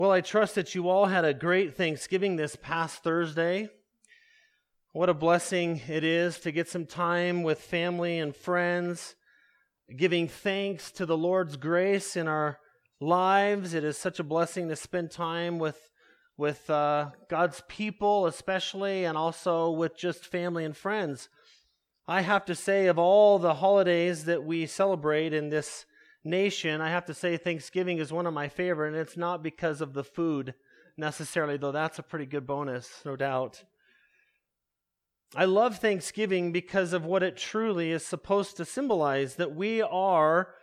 Well, I trust that you all had a great Thanksgiving this past Thursday. What a blessing it is to get some time with family and friends, giving thanks to the Lord's grace in our lives. It is such a blessing to spend time with God's people especially, and also with just family and friends. I have to say, of all the holidays that we celebrate in this nation, I have to say Thanksgiving is one of my favorite, and it's not because of the food necessarily, though that's a pretty good bonus, no doubt. I love Thanksgiving because of what it truly is supposed to symbolize, that we are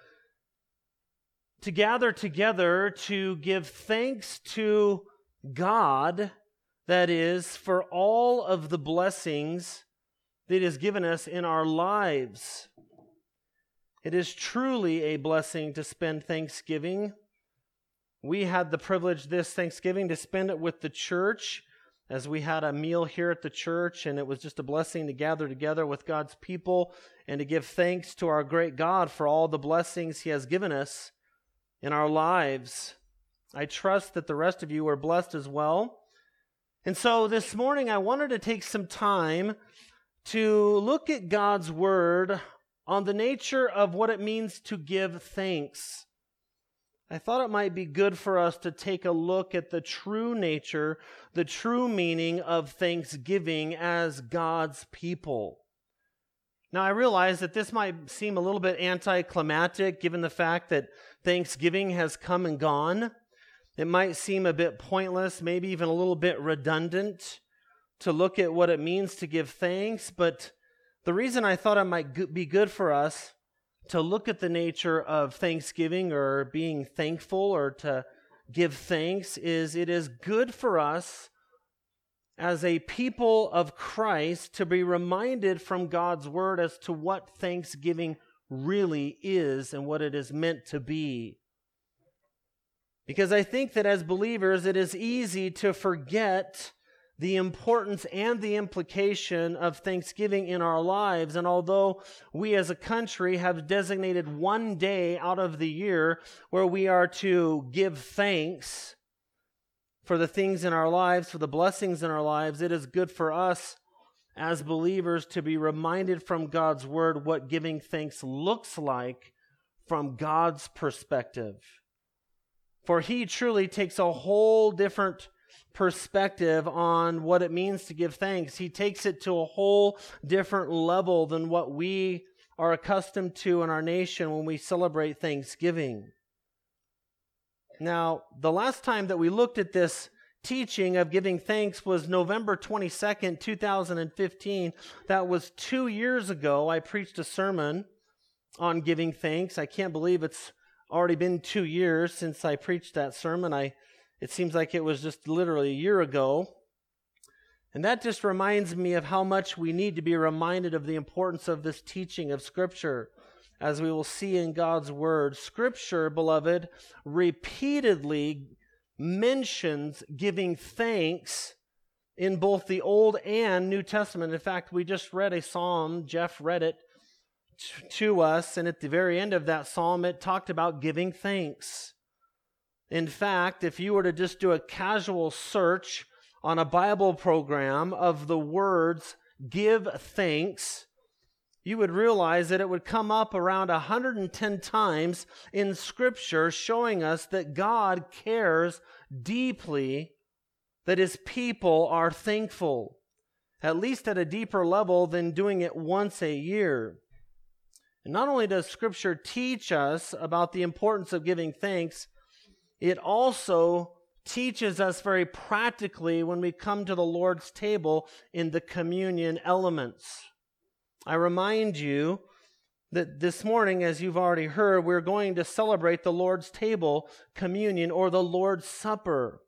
to gather together to give thanks to God, that is, for all of the blessings that He has given us in our lives. It is truly a blessing to spend Thanksgiving. We had the privilege this Thanksgiving to spend it with the church, as we had a meal here at the church, and it was just a blessing to gather together with God's people and to give thanks to our great God for all the blessings He has given us in our lives. I trust that the rest of you are blessed as well. And so this morning I wanted to take some time to look at God's Word on the nature of what it means to give thanks. I thought it might be good for us to take a look at the true nature, the true meaning of thanksgiving as God's people. Now, I realize that this might seem a little bit anticlimactic given the fact that Thanksgiving has come and gone. It might seem a bit pointless, maybe even a little bit redundant to look at what it means to give thanks, but the reason I thought it might be good for us to look at the nature of thanksgiving or being thankful or to give thanks is it is good for us as a people of Christ to be reminded from God's Word as to what thanksgiving really is and what it is meant to be. Because I think that as believers, it is easy to forget the importance and the implication of thanksgiving in our lives. And although we as a country have designated one day out of the year where we are to give thanks for the things in our lives, for the blessings in our lives, it is good for us as believers to be reminded from God's Word what giving thanks looks like from God's perspective. For He truly takes a whole different perspective on what it means to give thanks. He takes it to a whole different level than what we are accustomed to in our nation when we celebrate Thanksgiving. Now, the last time that we looked at this teaching of giving thanks was November 22nd, 2015. That was 2 years ago. I preached a sermon on giving thanks. I can't believe it's already been 2 years since I preached that sermon. It seems like it was just literally a year ago. And that just reminds me of how much we need to be reminded of the importance of this teaching of Scripture. As we will see in God's Word, Scripture, beloved, repeatedly mentions giving thanks in both the Old and New Testament. In fact, we just read a psalm. Jeff read it to us, and at the very end of that psalm, it talked about giving thanks. In fact, if you were to just do a casual search on a Bible program of the words give thanks, you would realize that it would come up around 110 times in Scripture, showing us that God cares deeply that His people are thankful, at least at a deeper level than doing it once a year. And not only does Scripture teach us about the importance of giving thanks, it also teaches us very practically when we come to the Lord's table in the communion elements. I remind you that this morning, as you've already heard, we're going to celebrate the Lord's table communion or the Lord's Supper.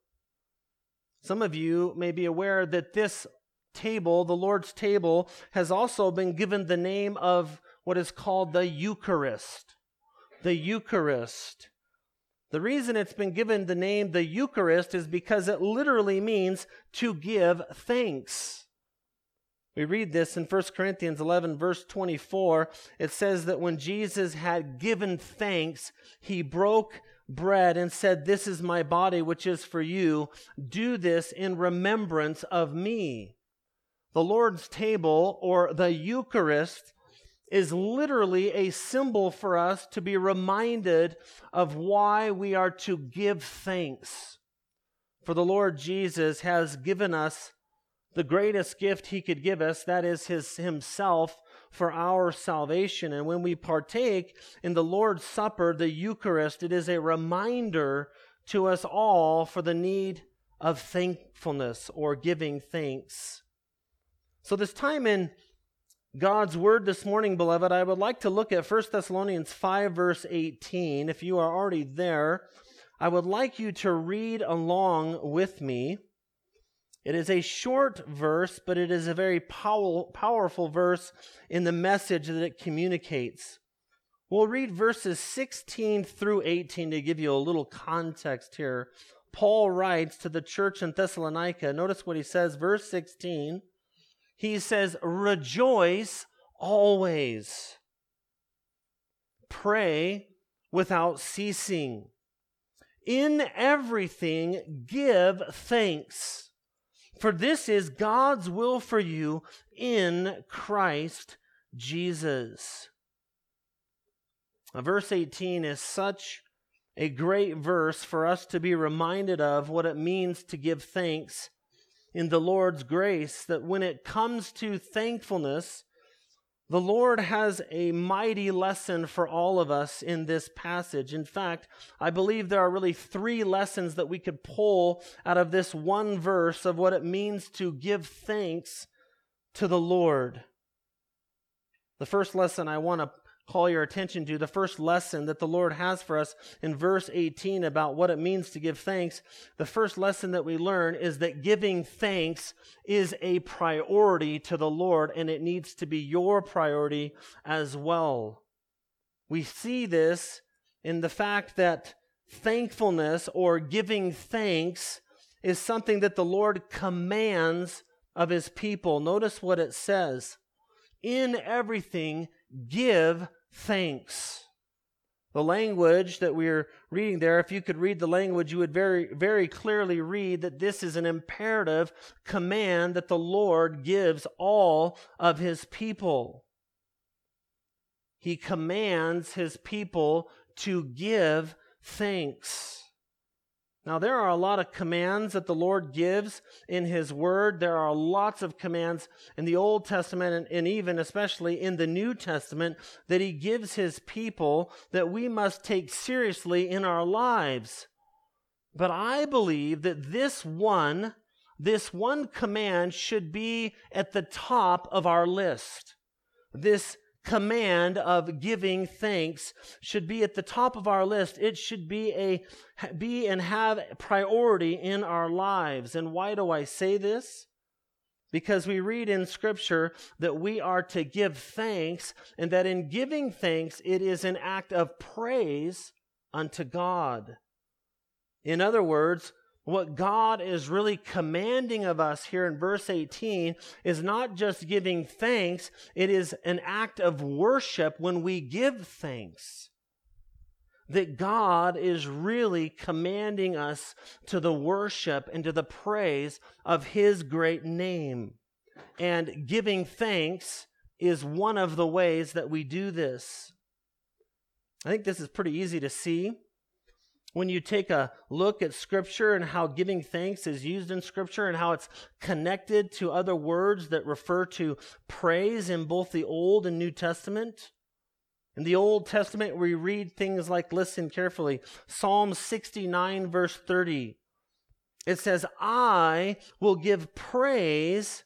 Some of you may be aware that this table, the Lord's table, has also been given the name of what is called the Eucharist. The Eucharist. The reason it's been given the name the Eucharist is because it literally means to give thanks. We read this in 1 Corinthians 11, verse 24. It says that when Jesus had given thanks, He broke bread and said, "This is my body, which is for you. Do this in remembrance of me." The Lord's table, or the Eucharist, is literally a symbol for us to be reminded of why we are to give thanks. For the Lord Jesus has given us the greatest gift he could give us, that is himself, for our salvation. And when we partake in the Lord's Supper, the Eucharist, it is a reminder to us all for the need of thankfulness or giving thanks. So this time in God's Word this morning, beloved, I would like to look at 1 Thessalonians 5, verse 18. If you are already there, I would like you to read along with me. It is a short verse, but it is a very powerful verse in the message that it communicates. We'll read verses 16 through 18 to give you a little context here. Paul writes to the church in Thessalonica. Notice what he says, verse 16. He says, "Rejoice always. Pray without ceasing. In everything give thanks, for this is God's will for you in Christ Jesus." Verse 18 is such a great verse for us to be reminded of what it means to give thanks in the Lord's grace, that when it comes to thankfulness, the Lord has a mighty lesson for all of us in this passage. In fact, I believe there are really 3 lessons that we could pull out of this one verse of what it means to give thanks to the Lord. The first lesson I want to call your attention to, the first lesson that the Lord has for us in verse 18 about what it means to give thanks, the first lesson that we learn is that giving thanks is a priority to the Lord, and it needs to be your priority as well. We see this in the fact that thankfulness or giving thanks is something that the Lord commands of his people. Notice what it says. In everything, give thanks. The language that we're reading there, if you could read the language, you would very, very clearly read that this is an imperative command that the Lord gives all of his people. He commands his people to give thanks. Now, there are a lot of commands that the Lord gives in his word. There are lots of commands in the Old Testament and even especially in the New Testament that he gives his people that we must take seriously in our lives. But I believe that this one command should be at the top of our list. This command of giving thanks should be at the top of our list. It should be and have priority in our lives. And why do I say this? Because we read in Scripture that we are to give thanks, and that in giving thanks, it is an act of praise unto God. In other words, what God is really commanding of us here in verse 18 is not just giving thanks, it is an act of worship when we give thanks. That God is really commanding us to the worship and to the praise of his great name. And giving thanks is one of the ways that we do this. I think this is pretty easy to see. When you take a look at Scripture and how giving thanks is used in Scripture and how it's connected to other words that refer to praise in both the Old and New Testament. In the Old Testament, we read things like, listen carefully, Psalm 69, verse 30. It says, I will praise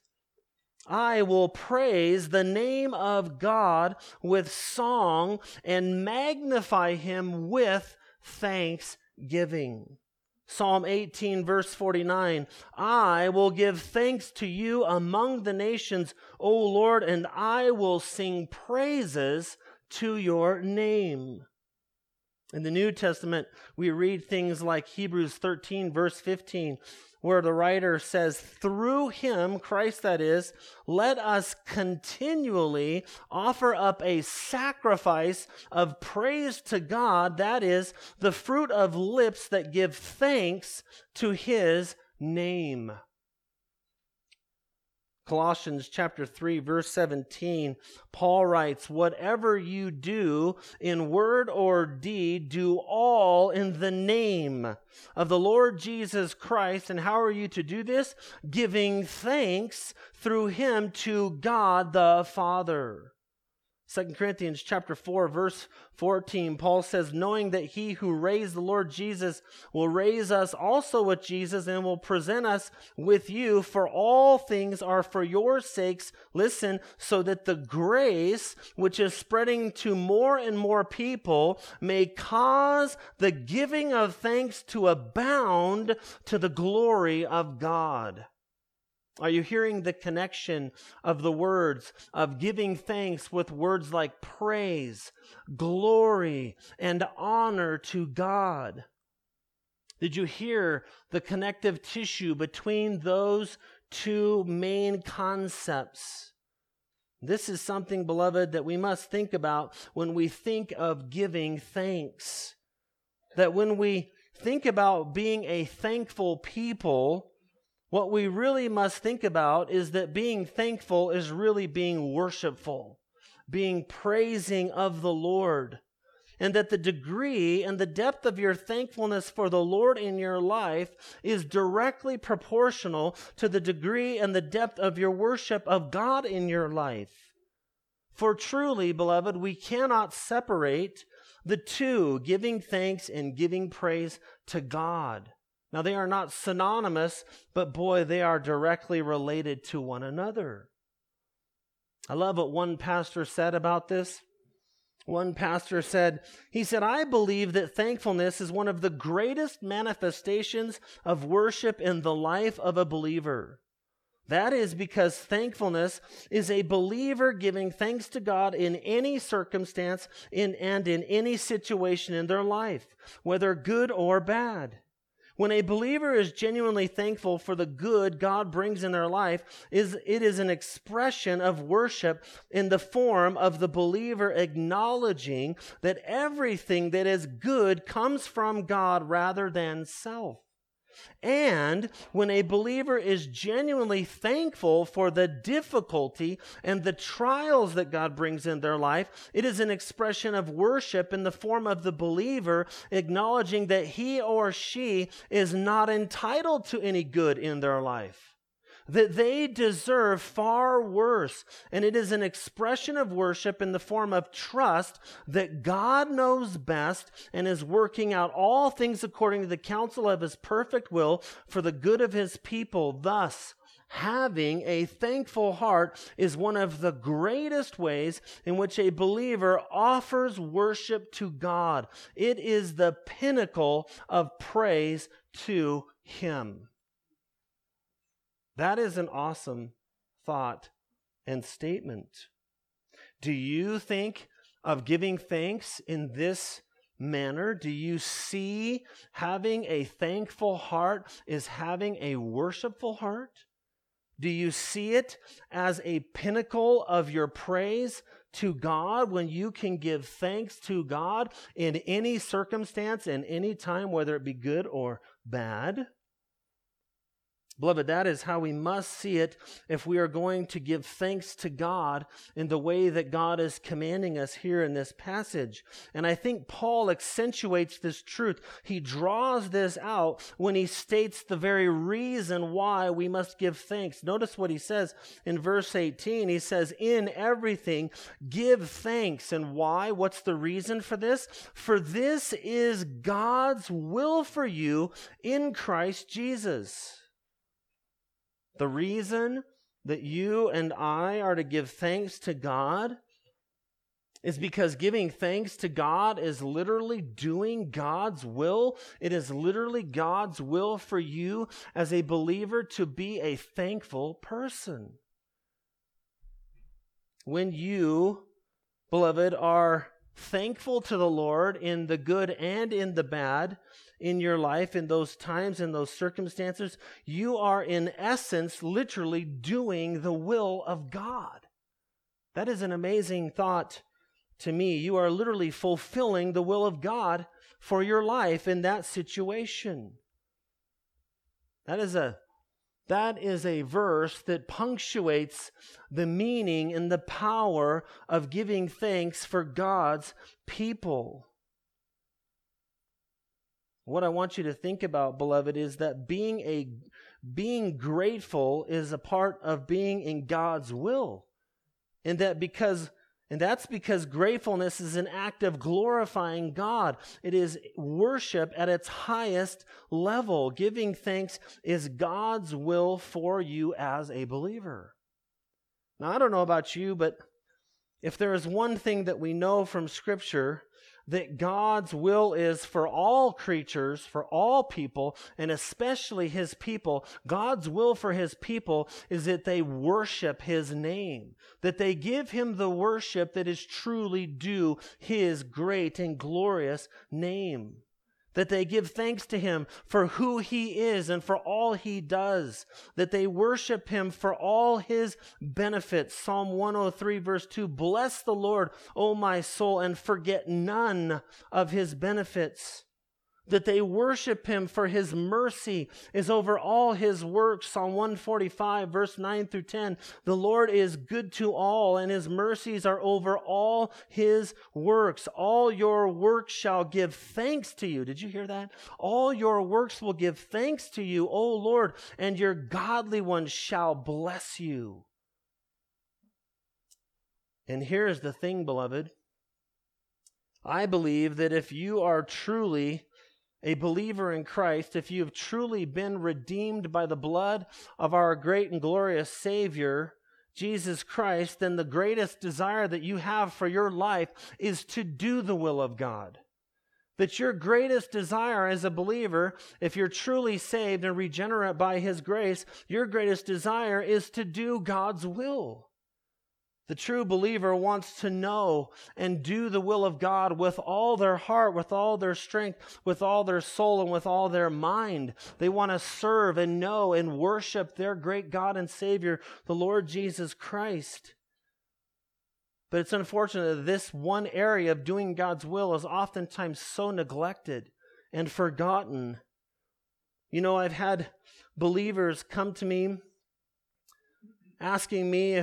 the name of God with song and magnify him with thanksgiving. Psalm 18, verse 49, I will give thanks to you among the nations, O Lord, and I will sing praises to your name. In the New Testament, we read things like Hebrews 13, verse 15, where the writer says, through him, Christ that is, let us continually offer up a sacrifice of praise to God, that is, the fruit of lips that give thanks to his name. Colossians chapter 3, verse 17, Paul writes, whatever you do in word or deed, do all in the name of the Lord Jesus Christ. And how are you to do this? Giving thanks through him to God the Father. 2 Corinthians chapter 4, verse 14, Paul says, knowing that he who raised the Lord Jesus will raise us also with Jesus and will present us with you, for all things are for your sakes, listen, so that the grace which is spreading to more and more people may cause the giving of thanks to abound to the glory of God. Are you hearing the connection of the words of giving thanks with words like praise, glory, and honor to God? Did you hear the connective tissue between those two main concepts? This is something, beloved, that we must think about when we think of giving thanks. That when we think about being a thankful people, what we really must think about is that being thankful is really being worshipful, being praising of the Lord, and that the degree and the depth of your thankfulness for the Lord in your life is directly proportional to the degree and the depth of your worship of God in your life. For truly, beloved, we cannot separate the two, giving thanks and giving praise to God. Now, they are not synonymous, but boy, they are directly related to one another. I love what one pastor said about this. One pastor said, I believe that thankfulness is one of the greatest manifestations of worship in the life of a believer. That is because thankfulness is a believer giving thanks to God in any circumstance and in any situation in their life, whether good or bad. When a believer is genuinely thankful for the good God brings in their life, it is an expression of worship in the form of the believer acknowledging that everything that is good comes from God rather than self. And when a believer is genuinely thankful for the difficulty and the trials that God brings in their life, it is an expression of worship in the form of the believer acknowledging that he or she is not entitled to any good in their life, that they deserve far worse. And it is an expression of worship in the form of trust that God knows best and is working out all things according to the counsel of his perfect will for the good of his people. Thus, having a thankful heart is one of the greatest ways in which a believer offers worship to God. It is the pinnacle of praise to him. That is an awesome thought and statement. Do you think of giving thanks in this manner? Do you see having a thankful heart is having a worshipful heart? Do you see it as a pinnacle of your praise to God when you can give thanks to God in any circumstance and any time, whether it be good or bad? Beloved, that is how we must see it if we are going to give thanks to God in the way that God is commanding us here in this passage. And I think Paul accentuates this truth. He draws this out when he states the very reason why we must give thanks. Notice what he says in verse 18. He says, in everything, give thanks. And why? What's the reason for this? For this is God's will for you in Christ Jesus. The reason that you and I are to give thanks to God is because giving thanks to God is literally doing God's will. It is literally God's will for you as a believer to be a thankful person. When you, beloved, are thankful to the Lord in the good and in the bad in your life, in those times, in those circumstances, you are in essence literally doing the will of God. That is an amazing thought to me. You are literally fulfilling the will of God for your life in that situation. That is a verse that punctuates the meaning and the power of giving thanks for God's people. What I want you to think about, beloved, is that being grateful is a part of being in God's will. And that's because gratefulness is an act of glorifying God. It is worship at its highest level. Giving thanks is God's will for you as a believer. Now, I don't know about you, but if there is one thing that we know from Scripture, that God's will is for all creatures, for all people, and especially His people, God's will for His people is that they worship His name, that they give Him the worship that is truly due His great and glorious name, that they give thanks to Him for who He is and for all He does, that they worship Him for all His benefits. Psalm 103 verse 2, bless the Lord, O my soul, and forget none of His benefits. That they worship Him for His mercy is over all His works. Psalm 145 verse 9 through 10, the Lord is good to all, and His mercies are over all His works. All your works shall give thanks to you. Did you hear that? All your works will give thanks to you, O Lord, and your godly ones shall bless you. And here's the thing, beloved. I believe that if you are truly a believer in Christ, if you have truly been redeemed by the blood of our great and glorious Savior, Jesus Christ, then the greatest desire that you have for your life is to do the will of God. That your greatest desire as a believer, if you're truly saved and regenerate by His grace, your greatest desire is to do God's will. The true believer wants to know and do the will of God with all their heart, with all their strength, with all their soul, and with all their mind. They want to serve and know and worship their great God and Savior, the Lord Jesus Christ. But it's unfortunate that this one area of doing God's will is oftentimes so neglected and forgotten. You know, I've had believers come to me asking me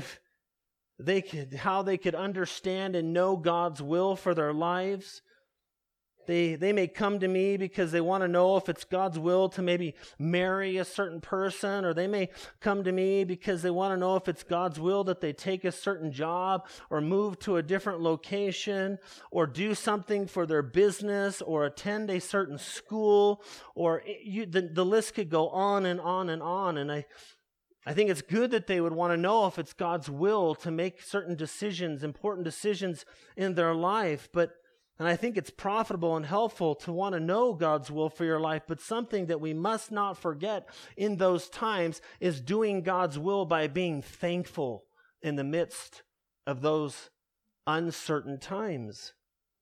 how they could understand and know God's will for their lives. They may come to me because they want to know if it's God's will to maybe marry a certain person, or they may come to me because they want to know if it's God's will that they take a certain job or move to a different location or do something for their business or attend a certain school, or the list could go on and on and on. And I think it's good that they would want to know if it's God's will to make certain decisions, important decisions in their life. And I think it's profitable and helpful to want to know God's will for your life. But something that we must not forget in those times is doing God's will by being thankful in the midst of those uncertain times.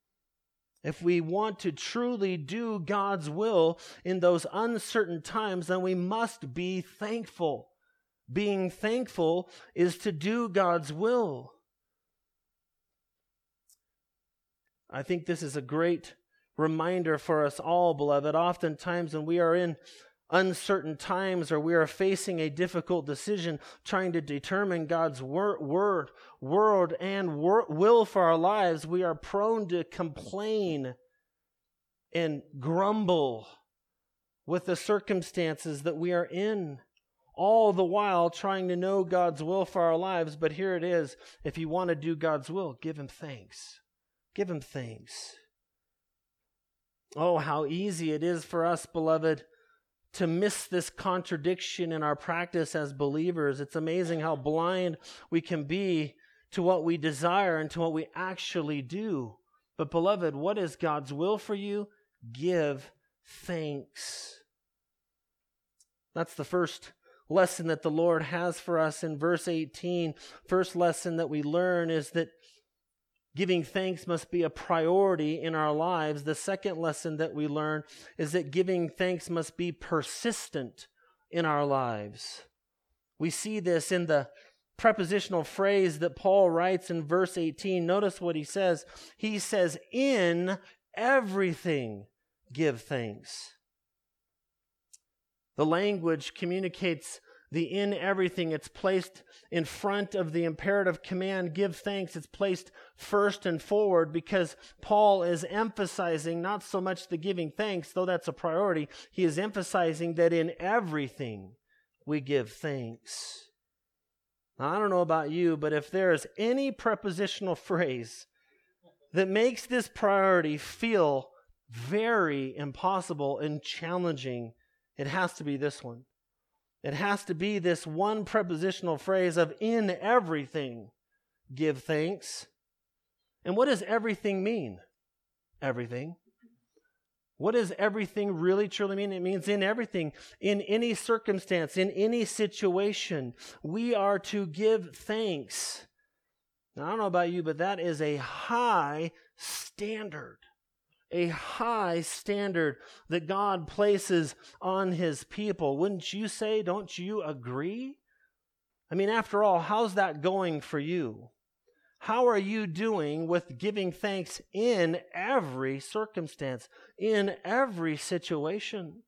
If we want to truly do God's will in those uncertain times, then we must be thankful. Being thankful is to do God's will. I think this is a great reminder for us all, beloved. Oftentimes when we are in uncertain times or we are facing a difficult decision, trying to determine God's word and will for our lives, we are prone to complain and grumble with the circumstances that we are in, all the while trying to know God's will for our lives. But here it is. If you want to do God's will, give Him thanks. Give Him thanks. Oh, how easy it is for us, beloved, to miss this contradiction in our practice as believers. It's amazing how blind we can be to what we desire and to what we actually do. But beloved, what is God's will for you? Give thanks. That's the first lesson that the Lord has for us in verse 18. First lesson that we learn is that Giving thanks must be a priority in our lives. The second lesson that we learn is that giving thanks must be persistent in our lives. We see this in the prepositional phrase that Paul writes in verse 18. Notice what he says. He says, "In everything give thanks." The language communicates the "in everything." It's placed in front of the imperative command, give thanks. It's placed first and forward because Paul is emphasizing not so much the giving thanks, though that's a priority. He is emphasizing that in everything we give thanks. Now, I don't know about you, but if there is any prepositional phrase that makes this priority feel very impossible and challenging, it has to be this one. It has to be this one prepositional phrase of "in everything give thanks." And what does everything mean? Everything. What does everything really truly mean? It means in everything, in any circumstance, in any situation, we are to give thanks. Now, I don't know about you, but that is a high standard. A high standard that God places on His people. Wouldn't you say, don't you agree? I mean, after all, how's that going for you? How are you doing with giving thanks in every circumstance, in every situation?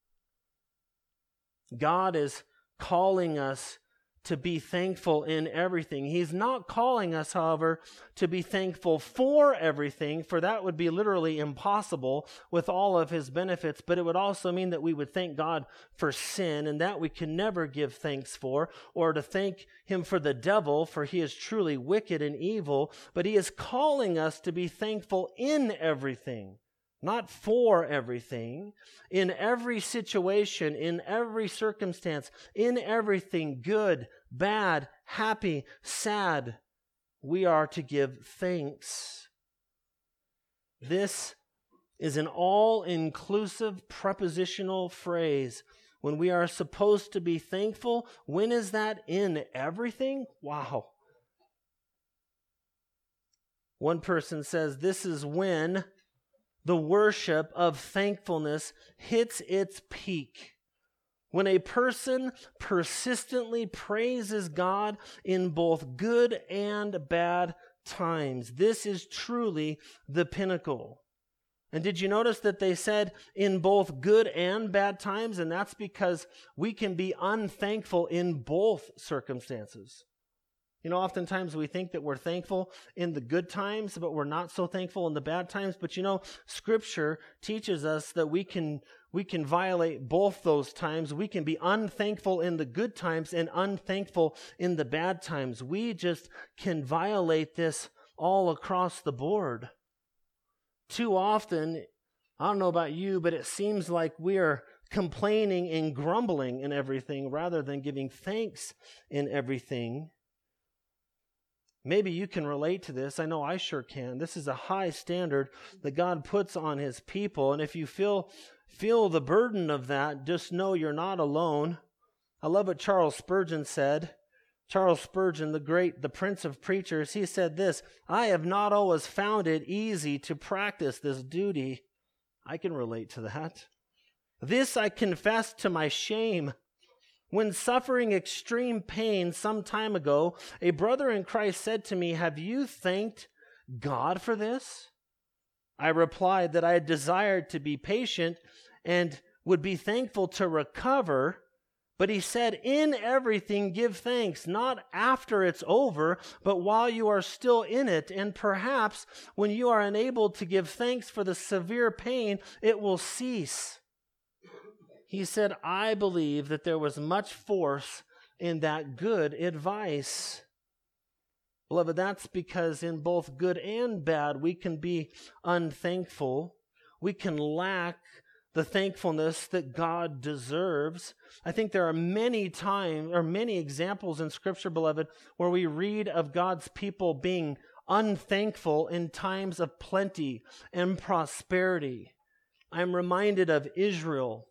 God is calling us to be thankful in everything. He's not calling us, however, to be thankful for everything, for that would be literally impossible with all of His benefits, but it would also mean that we would thank God for sin, and that we can never give thanks for, or to thank Him for the devil, for he is truly wicked and evil, but He is calling us to be thankful in everything. Not for everything, in every situation, in every circumstance, in everything, good, bad, happy, sad, we are to give thanks. This is an all-inclusive prepositional phrase. When we are supposed to be thankful, when is that? In everything? Wow. One person says this is when the worship of thankfulness hits its peak. When a person persistently praises God in both good and bad times. This is truly the pinnacle. And did you notice that they said in both good and bad times? And that's because we can be unthankful in both circumstances. You know, oftentimes we think that we're thankful in the good times, but we're not so thankful in the bad times. But you know, Scripture teaches us that we can violate both those times. We can be unthankful in the good times and unthankful in the bad times. We just can violate this all across the board. Too often, I don't know about you, but it seems like we are complaining and grumbling in everything rather than giving thanks in everything. Maybe you can relate to this. I know I sure can. This is a high standard that God puts on His people. And if you feel the burden of that, just know you're not alone. I love what Charles Spurgeon said. Charles Spurgeon, the Prince of Preachers, he said this: "I have not always found it easy to practice this duty." I can relate to that. "This I confess to my shame. When suffering extreme pain some time ago, a brother in Christ said to me, 'Have you thanked God for this?' I replied that I had desired to be patient and would be thankful to recover. But he said, 'In everything give thanks, not after it's over, but while you are still in it. And perhaps when you are unable to give thanks for the severe pain, it will cease.' He said, I believe that there was much force in that good advice." Beloved, that's because in both good and bad, we can be unthankful. We can lack the thankfulness that God deserves. I think there are many examples in Scripture, beloved, where we read of God's people being unthankful in times of plenty and prosperity. I'm reminded of Israel.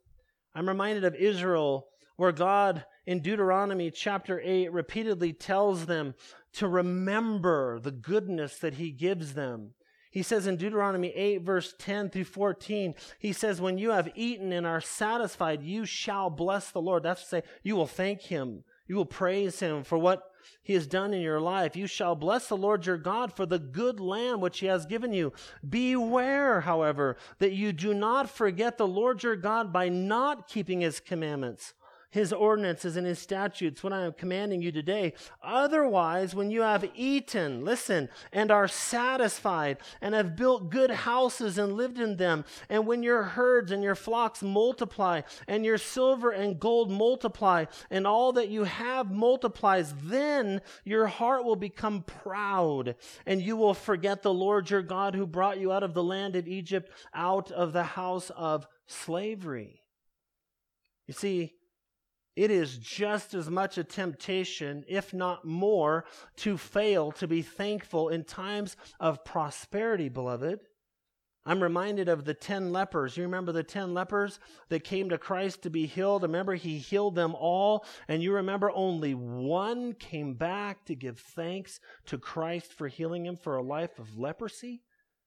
Where God in Deuteronomy chapter 8 repeatedly tells them to remember the goodness that he gives them. He says in Deuteronomy 8, verse 10 through 14, he says, when you have eaten and are satisfied, you shall bless the Lord. That's to say, you will thank him. You will praise him for what he has done in your life. You shall bless the Lord your God for the good land which he has given you. Beware, however, that you do not forget the Lord your God by not keeping his commandments, his ordinances, and his statutes, when I am commanding you today. Otherwise, when you have eaten, listen, and are satisfied, and have built good houses and lived in them, and when your herds and your flocks multiply, and your silver and gold multiply, and all that you have multiplies, then your heart will become proud, and you will forget the Lord your God who brought you out of the land of Egypt, out of the house of slavery. You see, it is just as much a temptation, if not more, to fail to be thankful in times of prosperity, beloved. I'm reminded of the 10 lepers. You remember the 10 lepers that came to Christ to be healed? Remember, he healed them all, and you remember only one came back to give thanks to Christ for healing him for a life of leprosy?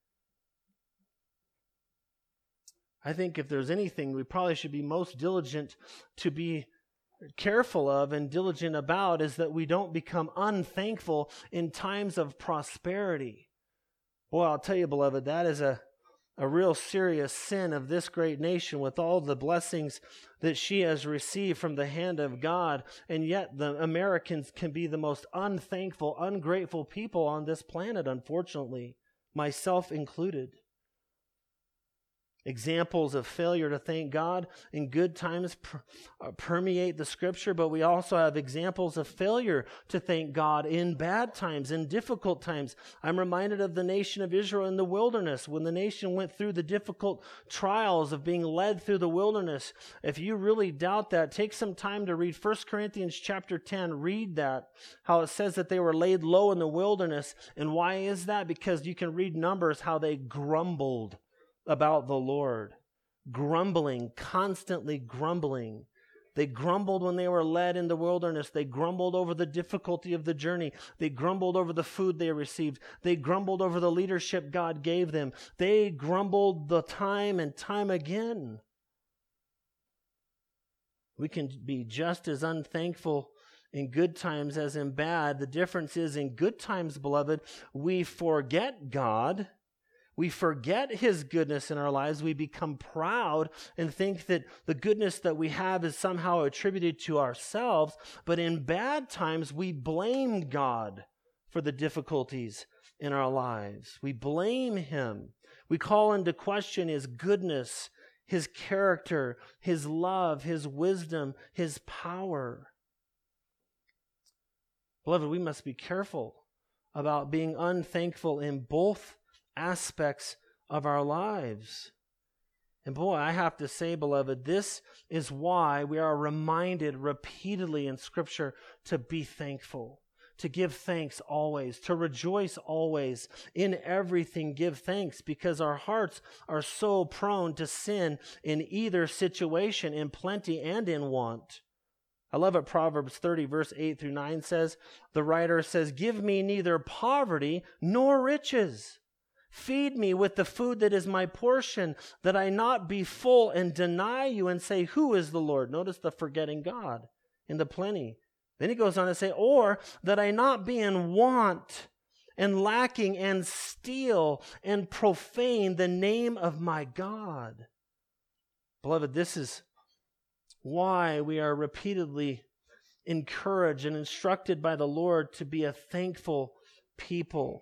I think if there's anything we probably should be most diligent to be careful of and diligent about is that we don't become unthankful in times of prosperity. Boy, I'll tell you, beloved, that is a real serious sin of this great nation with all the blessings that she has received from the hand of God, and yet the Americans can be the most unthankful, ungrateful people on this planet, unfortunately, myself included. Examples of failure to thank God in good times permeate the Scripture, but we also have examples of failure to thank God in bad times, in difficult times. I'm reminded of the nation of Israel in the wilderness, when the nation went through the difficult trials of being led through the wilderness. If you really doubt that, take some time to read 1 Corinthians chapter 10. Read that, how it says that they were laid low in the wilderness. And why is that? Because you can read Numbers, how they grumbled about the Lord. Grumbling, constantly grumbling. They grumbled when they were led in the wilderness. They grumbled over the difficulty of the journey. They grumbled over the food they received. They grumbled over the leadership God gave them. They grumbled the time and time again. We can be just as unthankful in good times as in bad. The difference is, in good times, beloved, we forget God. We forget his goodness in our lives. We become proud and think that the goodness that we have is somehow attributed to ourselves. But in bad times, we blame God for the difficulties in our lives. We blame him. We call into question his goodness, his character, his love, his wisdom, his power. Beloved, we must be careful about being unthankful in both aspects of our lives. And boy, I have to say, beloved, this is why we are reminded repeatedly in Scripture to be thankful, to give thanks always, to rejoice always, in everything give thanks, because our hearts are so prone to sin in either situation, in plenty and in want. I love what Proverbs 30, verse 8 through 9 says. The writer says, "Give me neither poverty nor riches. Feed me with the food that is my portion, that I not be full and deny you and say, 'Who is the Lord?'" Notice the forgetting God in the plenty. Then he goes on to say, "Or that I not be in want and lacking and steal and profane the name of my God." Beloved, this is why we are repeatedly encouraged and instructed by the Lord to be a thankful people.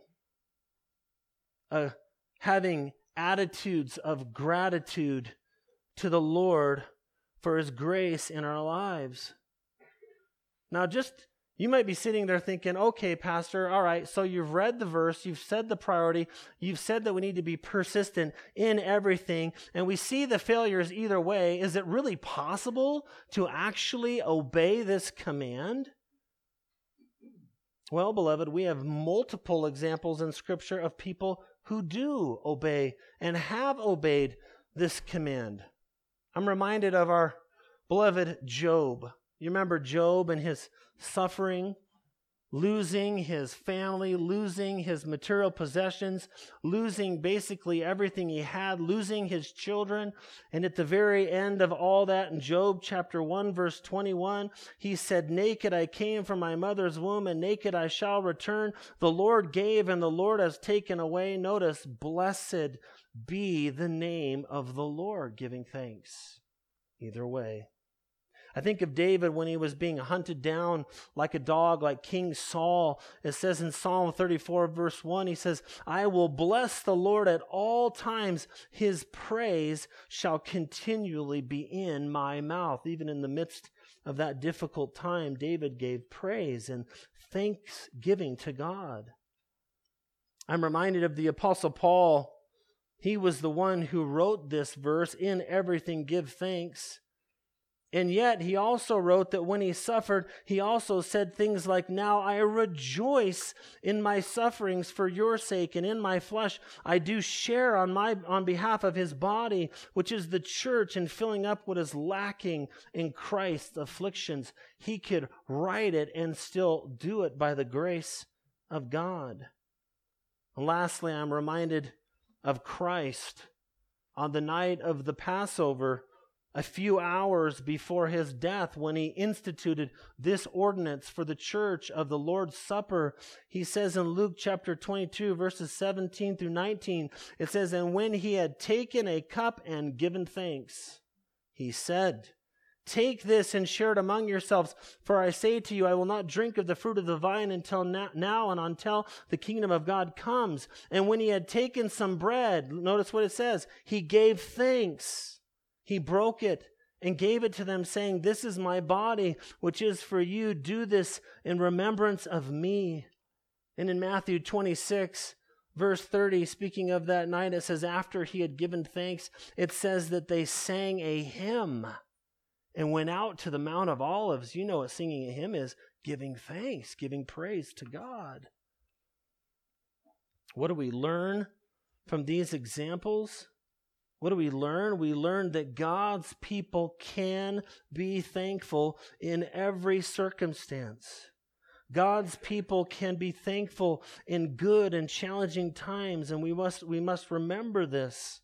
Having attitudes of gratitude to the Lord for his grace in our lives. Now, you might be sitting there thinking, okay, Pastor, all right, so you've read the verse, you've said the priority, you've said that we need to be persistent in everything, and we see the failures either way. Is it really possible to actually obey this command? Well, beloved, we have multiple examples in Scripture of people who do obey and have obeyed this command. I'm reminded of our beloved Job. You remember Job and his suffering, losing his family, losing his material possessions, losing basically everything he had, losing his children. And at the very end of all that, in Job chapter 1, verse 21, he said, "Naked I came from my mother's womb, and naked I shall return. The Lord gave, and the Lord has taken away." Notice, blessed be the name of the Lord, giving thanks either way. I think of David when he was being hunted down like a dog, like King Saul. It says in Psalm 34, verse 1, he says, "I will bless the Lord at all times. His praise shall continually be in my mouth." Even in the midst of that difficult time, David gave praise and thanksgiving to God. I'm reminded of the Apostle Paul. He was the one who wrote this verse, "In everything give thanks." And yet he also wrote that when he suffered, he also said things like, "Now I rejoice in my sufferings for your sake, and in my flesh I do share on behalf of his body, which is the church, in filling up what is lacking in Christ's afflictions." He could write it and still do it by the grace of God. And lastly, I'm reminded of Christ on the night of the Passover, a few hours before his death, when he instituted this ordinance for the church of the Lord's Supper. He says in Luke chapter 22, verses 17 through 19, it says, "And when he had taken a cup and given thanks, he said, 'Take this and share it among yourselves, for I say to you, I will not drink of the fruit of the vine until now and until the kingdom of God comes.' And when he had taken some bread," notice what it says, "he gave thanks. He broke it and gave it to them, saying, 'This is my body, which is for you. Do this in remembrance of me.'" And in Matthew 26, verse 30, speaking of that night, it says, after he had given thanks, it says that they sang a hymn and went out to the Mount of Olives. You know what singing a hymn is: giving thanks, giving praise to God. What do we learn from these examples? What do we learn? We learn that God's people can be thankful in every circumstance. God's people can be thankful in good and challenging times, and we must remember this.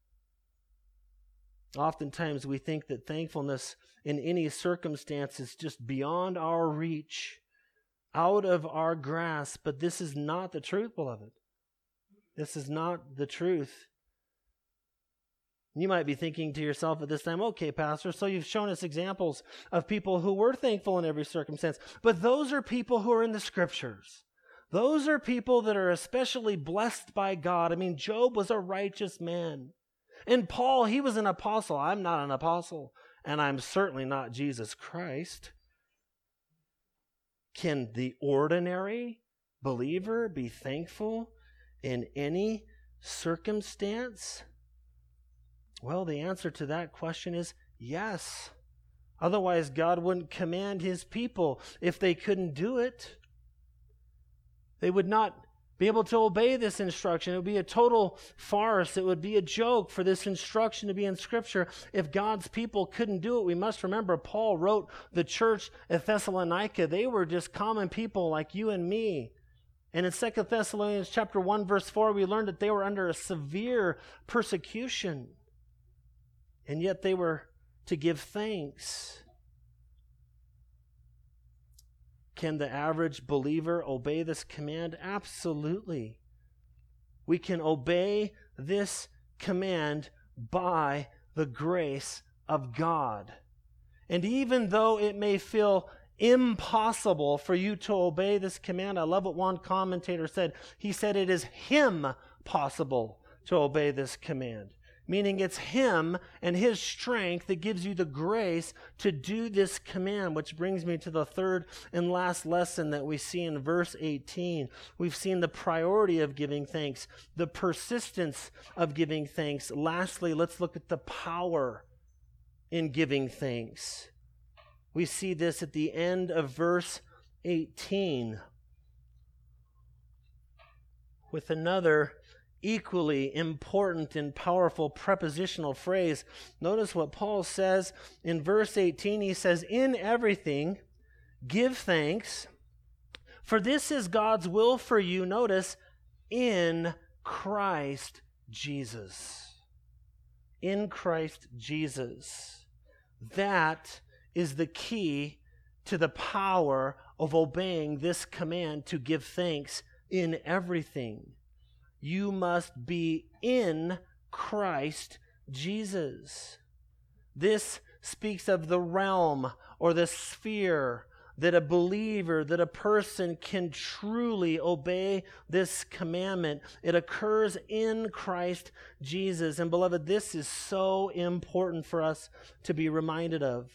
Oftentimes we think that thankfulness in any circumstance is just beyond our reach, out of our grasp, but this is not the truth, beloved. This is not the truth. You might be thinking to yourself at this time, "Okay, Pastor, so you've shown us examples of people who were thankful in every circumstance, but those are people who are in the Scriptures. Those are people that are especially blessed by God. I mean, Job was a righteous man. And Paul, he was an apostle. I'm not an apostle, and I'm certainly not Jesus Christ." Can the ordinary believer be thankful in any circumstance? Well, the answer to that question is yes. Otherwise, God wouldn't command his people if they couldn't do it. They would not be able to obey this instruction. It would be a total farce. It would be a joke for this instruction to be in Scripture if God's people couldn't do it. We must remember Paul wrote the church at Thessalonica. They were just common people like you and me. And in 2 Thessalonians chapter 1, verse 4, we learned that they were under a severe persecution. And yet they were to give thanks. Can the average believer obey this command? Absolutely. We can obey this command by the grace of God. And even though it may feel impossible for you to obey this command, I love what one commentator said. He said it is him possible to obey this command. Meaning it's him and his strength that gives you the grace to do this command, which brings me to the third and last lesson that we see in verse 18. We've seen the priority of giving thanks, the persistence of giving thanks. Lastly, let's look at the power in giving thanks. We see this at the end of verse 18 with another equally important and powerful prepositional phrase. Notice what Paul says in verse 18. He says, "In everything give thanks, For this is God's will for you, notice, in Christ Jesus. In Christ Jesus. That is the key to the power of obeying this command to give thanks in everything. You must be in Christ Jesus. This speaks of the realm or the sphere that a believer, that a person can truly obey this commandment. It occurs in Christ Jesus. And beloved, this is so important for us to be reminded of.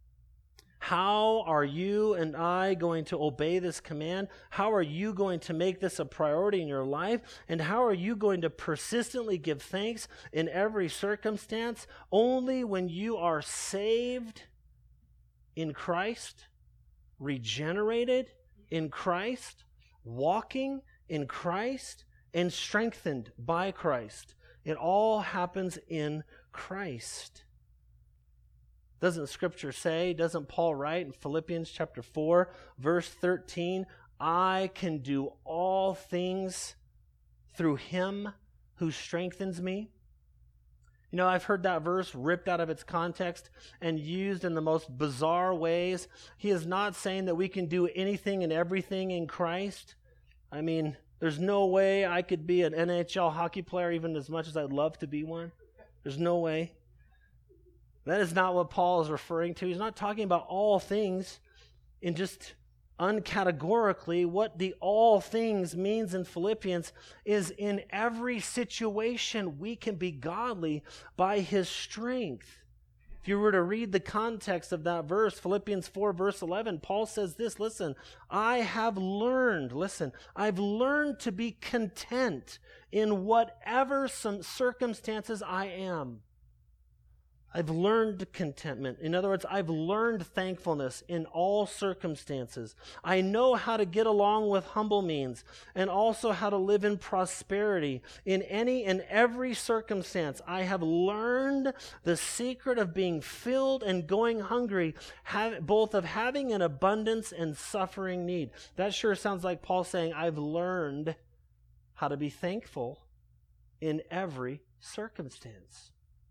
How are you and I going to obey this command? How are you going to make this a priority in your life? And how are you going to persistently give thanks in every circumstance? Only when you are saved in Christ, regenerated in Christ, walking in Christ, and strengthened by Christ. It all happens in Christ. Doesn't Scripture say, doesn't Paul write in Philippians chapter 4, verse 13, I can do all things through him who strengthens me? You know, I've heard that verse ripped out of its context and used in the most bizarre ways. He is not saying that we can do anything and everything in Christ. I mean, there's no way I could be an NHL hockey player even as much as I'd love to be one. There's no way. That is not what Paul is referring to. He's not talking about all things in just uncategorically. What the all things means in Philippians is in every situation we can be godly by his strength. If you were to read the context of that verse, Philippians 4 verse 11, Paul says this, listen, I've learned to be content in whatever some circumstances I am. I've learned contentment. In other words, I've learned thankfulness in all circumstances. I know how to get along with humble means and also how to live in prosperity. In any and every circumstance, I have learned the secret of being filled and going hungry, both of having an abundance and suffering need. That sure sounds like Paul saying, I've learned how to be thankful in every circumstance.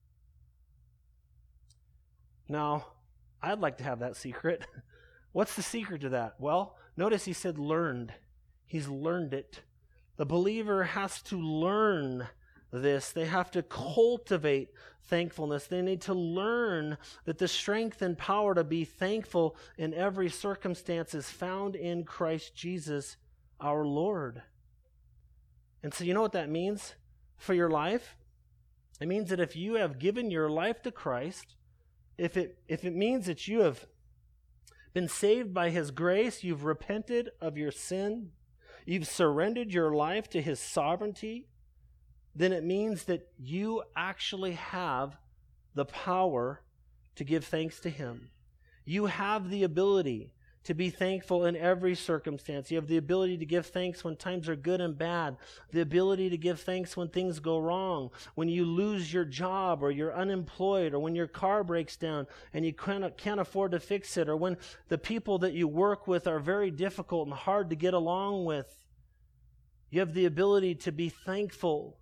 Now, I'd like to have that secret. What's the secret to that? Well, notice he said learned. He's learned it. The believer has to learn this. They have to cultivate thankfulness. They need to learn that the strength and power to be thankful in every circumstance is found in Christ Jesus, our Lord. And so you know what that means for your life? It means that if you have given your life to Christ, if it means that you have been saved by his grace, you've repented of your sin, you've surrendered your life to his sovereignty, then it means that you actually have the power to give thanks to him. You have the ability to be thankful in every circumstance. You have the ability to give thanks when times are good and bad, the ability to give thanks when things go wrong, when you lose your job or you're unemployed, or when your car breaks down and you can't afford to fix it, or when the people that you work with are very difficult and hard to get along with. You have the ability to be thankful.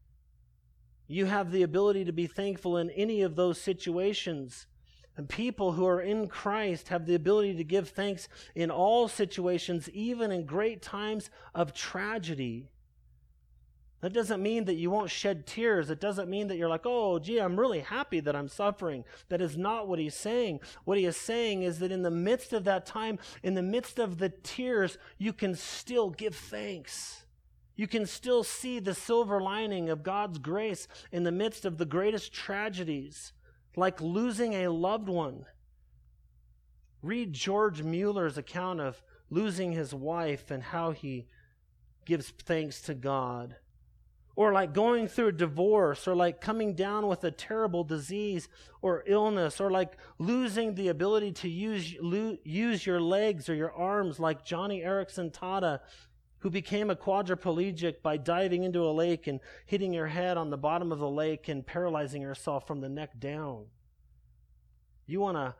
You have the ability to be thankful in any of those situations. And people who are in Christ have the ability to give thanks in all situations, even in great times of tragedy. That doesn't mean that you won't shed tears. It doesn't mean that you're like, oh, gee, I'm really happy that I'm suffering. That is not what he's saying. What he is saying is that in the midst of that time, in the midst of the tears, you can still give thanks. You can still see the silver lining of God's grace in the midst of the greatest tragedies, like losing a loved one. Read George Mueller's account of losing his wife and how he gives thanks to God. Or like going through a divorce, or like coming down with a terrible disease or illness, or like losing the ability to use your legs or your arms, like Johnny Erickson Tada, who became a quadriplegic by diving into a lake and hitting her head on the bottom of the lake and paralyzing herself from the neck down. You want to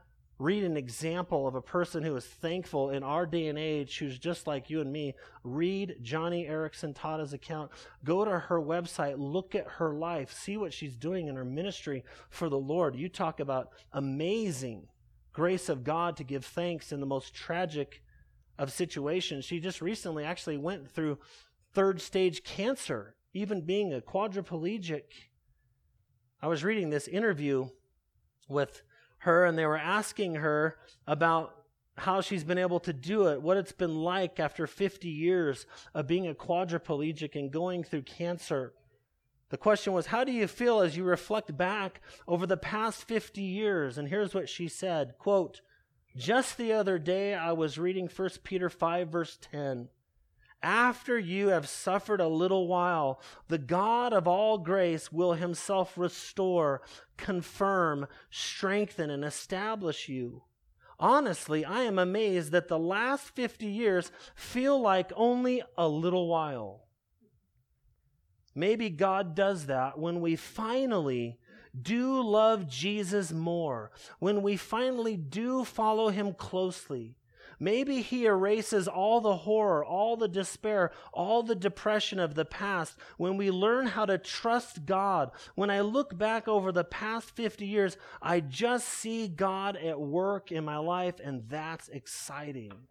read an example of a person who is thankful in our day and age, who's just like you and me, read Johnny Erickson Tada's account. Go to her website, look at her life, see what she's doing in her ministry for the Lord. You talk about amazing grace of God to give thanks in the most tragic of situations. She just recently actually went through third stage cancer, even being a quadriplegic. I was reading this interview with her, and they were asking her about how she's been able to do it, what it's been like after 50 years of being a quadriplegic and going through cancer. The question was, how do you feel as you reflect back over the past 50 years? And here's what she said, quote, "Just the other day I was reading 1 Peter 5, verse 10. After you have suffered a little while, the God of all grace will himself restore, confirm, strengthen, and establish you. Honestly, I am amazed that the last 50 years feel like only a little while." Maybe God does that when we finally do love Jesus more, when we finally do follow him closely. Maybe he erases all the horror, all the despair, all the depression of the past when we learn how to trust God. When I look back over the past 50 years, I just see God at work in my life, and that's exciting.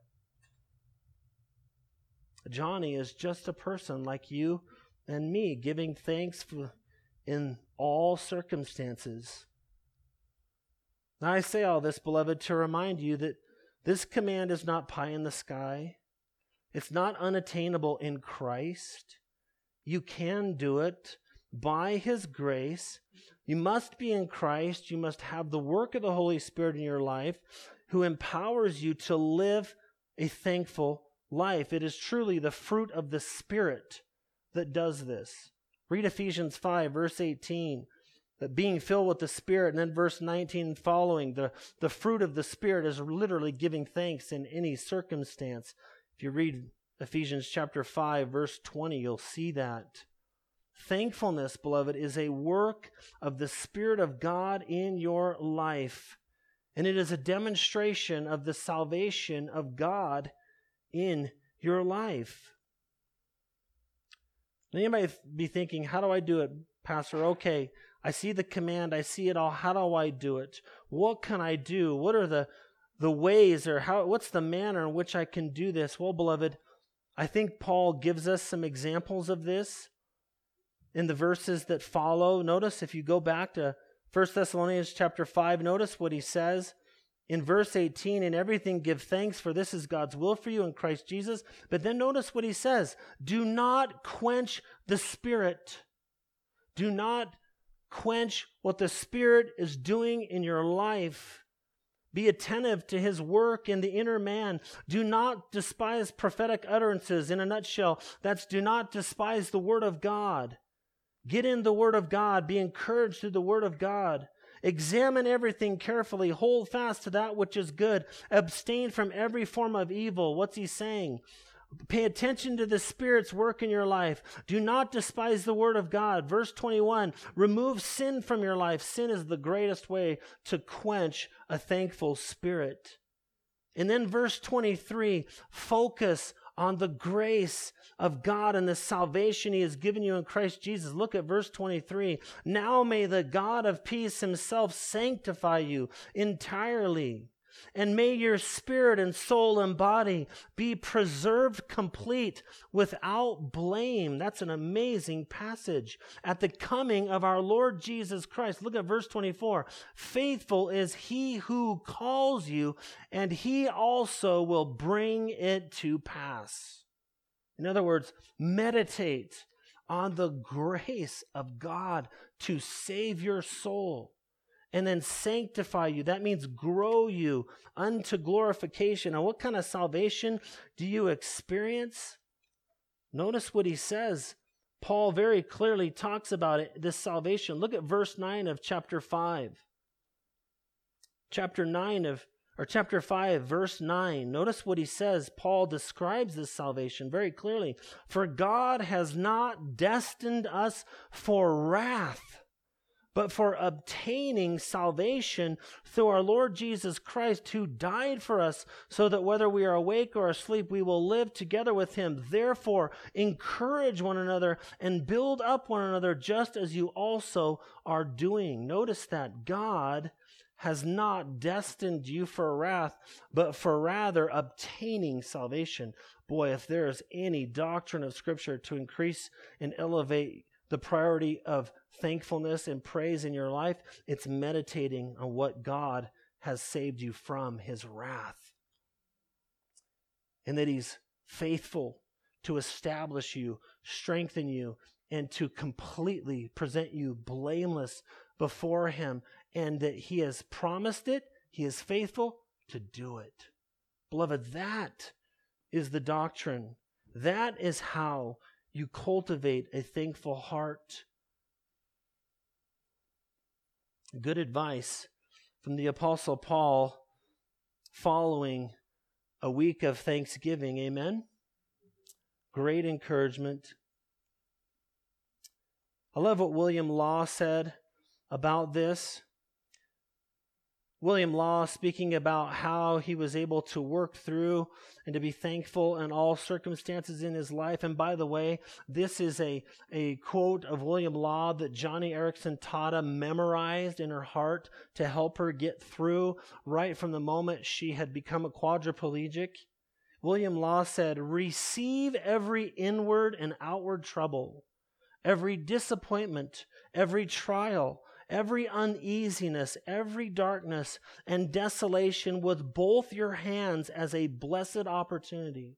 Johnny is just a person like you and me, giving thanks in all circumstances. Now I say all this, beloved, to remind you that this command is not pie in the sky. It's not unattainable in Christ. You can do it by his grace. You must be in Christ. You must have the work of the Holy Spirit in your life, who empowers you to live a thankful life. It is truly the fruit of the Spirit that does this. Read Ephesians 5, verse 18. That being filled with the Spirit, and then verse 19 following, the fruit of the Spirit is literally giving thanks in any circumstance. If you read Ephesians chapter 5, verse 20, you'll see that. Thankfulness, beloved, is a work of the Spirit of God in your life. And it is a demonstration of the salvation of God in your life. Now you might be thinking, how do I do it, Pastor? Okay, I see the command, I see it all. How do I do it? What can I do? What are the ways, or what's the manner in which I can do this? Well, beloved, I think Paul gives us some examples of this in the verses that follow. Notice if you go back to 1 Thessalonians chapter 5, notice what he says. In verse 18, "In everything give thanks, for this is God's will for you in Christ Jesus." But then notice what he says. "Do not quench the Spirit." Do not quench what the Spirit is doing in your life. Be attentive to his work in the inner man. Do not despise prophetic utterances. In a nutshell, that's do not despise the Word of God. Get in the Word of God. Be encouraged through the Word of God. Examine everything carefully. Hold fast to that which is good. Abstain from every form of evil. What's he saying? Pay attention to the Spirit's work in your life. Do not despise the Word of God. Verse 21, remove sin from your life. Sin is the greatest way to quench a thankful spirit. And then verse 23, focus on the grace of God and the salvation he has given you in Christ Jesus. Look at verse 23. Now may the God of peace himself sanctify you entirely. And may your spirit and soul and body be preserved complete without blame. That's an amazing passage. At the coming of our Lord Jesus Christ. Look at verse 24. Faithful is he who calls you, and he also will bring it to pass. In other words, meditate on the grace of God to save your soul. And then sanctify you. That means grow you unto glorification. And what kind of salvation do you experience? Notice what he says. Paul very clearly talks about it, this salvation. Look at verse 9 of chapter 5. Chapter 5, verse 9. Notice what he says. Paul describes this salvation very clearly. For God has not destined us for wrath, but for obtaining salvation through our Lord Jesus Christ, who died for us, so that whether we are awake or asleep, we will live together with him. Therefore, encourage one another and build up one another, just as you also are doing. Notice that God has not destined you for wrath, but for rather obtaining salvation. Boy, if there is any doctrine of Scripture to increase and elevate the priority of thankfulness and praise in your life, it's meditating on what God has saved you from, his wrath. And that he's faithful to establish you, strengthen you, and to completely present you blameless before him. And that he has promised it, he is faithful to do it. Beloved, that is the doctrine. That is how you cultivate a thankful heart. Good advice from the Apostle Paul following a week of Thanksgiving. Amen? Great encouragement. I love what William Law said about this. William Law, speaking about how he was able to work through and to be thankful in all circumstances in his life. And by the way, this is a quote of William Law that Johnny Erickson Tada memorized in her heart to help her get through right from the moment she had become a quadriplegic. William Law said, "Receive every inward and outward trouble, every disappointment, every trial, every uneasiness, every darkness and desolation with both your hands as a blessed opportunity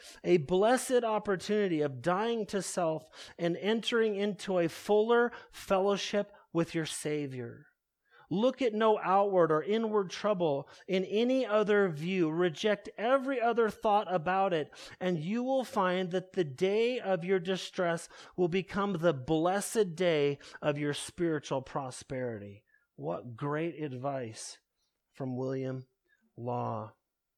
of dying to self and entering into a fuller fellowship with your Savior. Look at no outward or inward trouble in any other view. Reject every other thought about it, and you will find that the day of your distress will become the blessed day of your spiritual prosperity." What great advice from William Law.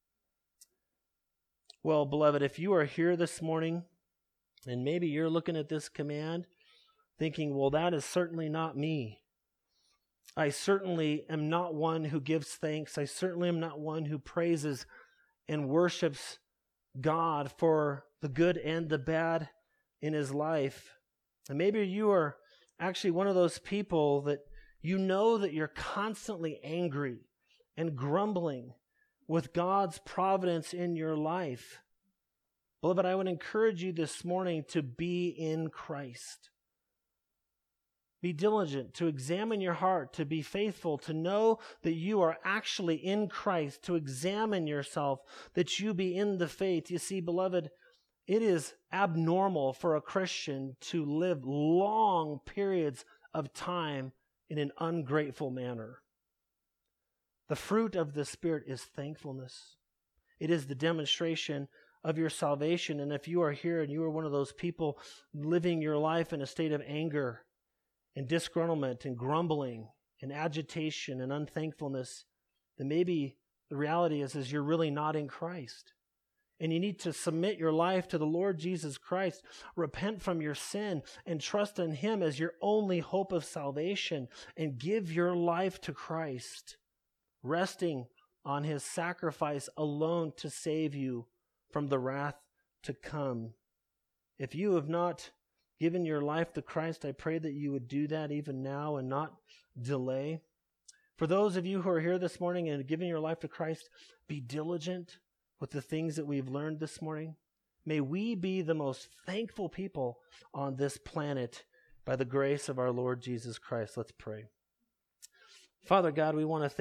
Well, beloved, if you are here this morning, and maybe you're looking at this command, thinking, well, that is certainly not me. I certainly am not one who gives thanks. I certainly am not one who praises and worships God for the good and the bad in his life. And maybe you are actually one of those people that you know that you're constantly angry and grumbling with God's providence in your life. Beloved, I would encourage you this morning to be in Christ. Be diligent to examine your heart, to be faithful, to know that you are actually in Christ, to examine yourself, that you be in the faith. You see, beloved, it is abnormal for a Christian to live long periods of time in an ungrateful manner. The fruit of the Spirit is thankfulness. It is the demonstration of your salvation. And if you are here and you are one of those people living your life in a state of anger and disgruntlement and grumbling and agitation and unthankfulness, then maybe the reality is you're really not in Christ. And you need to submit your life to the Lord Jesus Christ, repent from your sin, and trust in him as your only hope of salvation, and give your life to Christ, resting on his sacrifice alone to save you from the wrath to come. If you have not given your life to Christ, I pray that you would do that even now and not delay. For those of you who are here this morning and giving your life to Christ, be diligent with the things that we've learned this morning. May we be the most thankful people on this planet by the grace of our Lord Jesus Christ. Let's pray. Father God, we want to